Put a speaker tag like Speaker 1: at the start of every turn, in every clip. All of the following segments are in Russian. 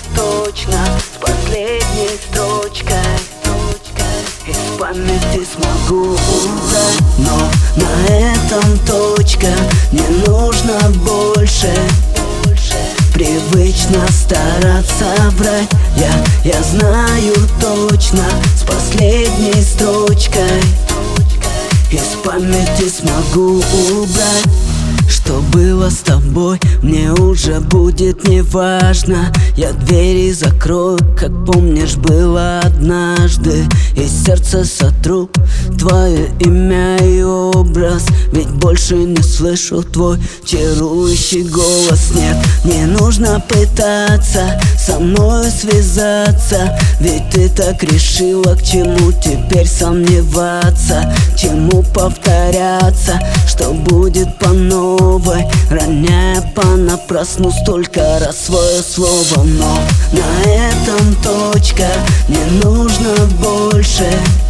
Speaker 1: точно с последней строчкой. Из памяти смогу убрать, но на этом точка. Не нужно больше привычно стараться врать. Я знаю точно с последней строчкой. Из памяти смогу убрать. Что было с тобой, мне уже будет не важно. Я двери закрою, как помнишь, было однажды. Из сердца сотру твое имя и образ. Ведь больше не слышу твой чарующий голос. Нет, не нужно пытаться со мною связаться. Ведь ты так решила, к чему теперь сомневаться, к чему повторяться, что будет по новой, роняя понапрасну столько раз свое слово. Но на этом точка, не нужно больше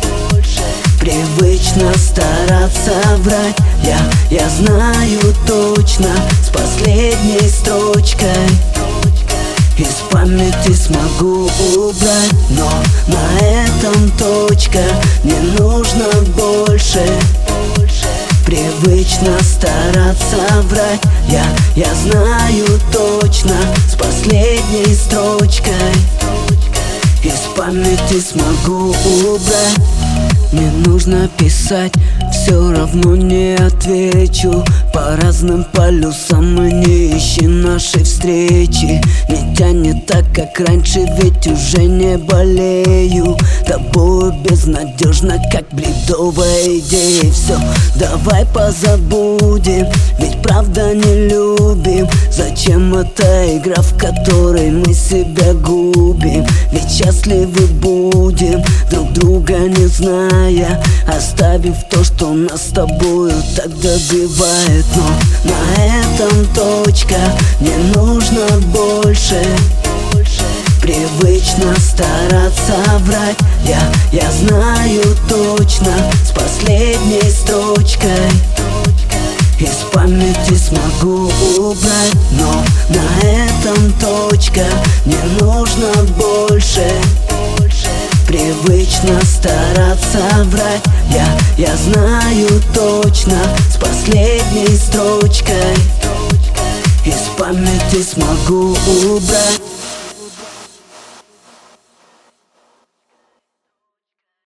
Speaker 1: привычно стараться врать. Я знаю точно с последней строчкой. Из памяти смогу убрать, но на этом точка. Не нужно больше привычно стараться врать. Я знаю точно с последней строчкой. Из памяти смогу убрать. Не нужно писать, все равно не отвечу. По разным полюсам и не ищи нашей встречи. Не тянет так, как раньше, ведь уже не болею. Тобою безнадежно, как бредовая идея. Все, давай позабудем, ведь правда не любим. Зачем эта игра, в которой мы себя губим? Ведь счастливы будем, друг друга не зная, оставив то, что нас с тобою так добивает. Но на этом точка, не нужно больше привычно стараться врать. Я знаю точно с последней строчкой. Из памяти смогу убрать, но на этом точка. Не нужно больше привычно стараться врать. Я знаю точно с последней строчкой. Из памяти смогу убрать.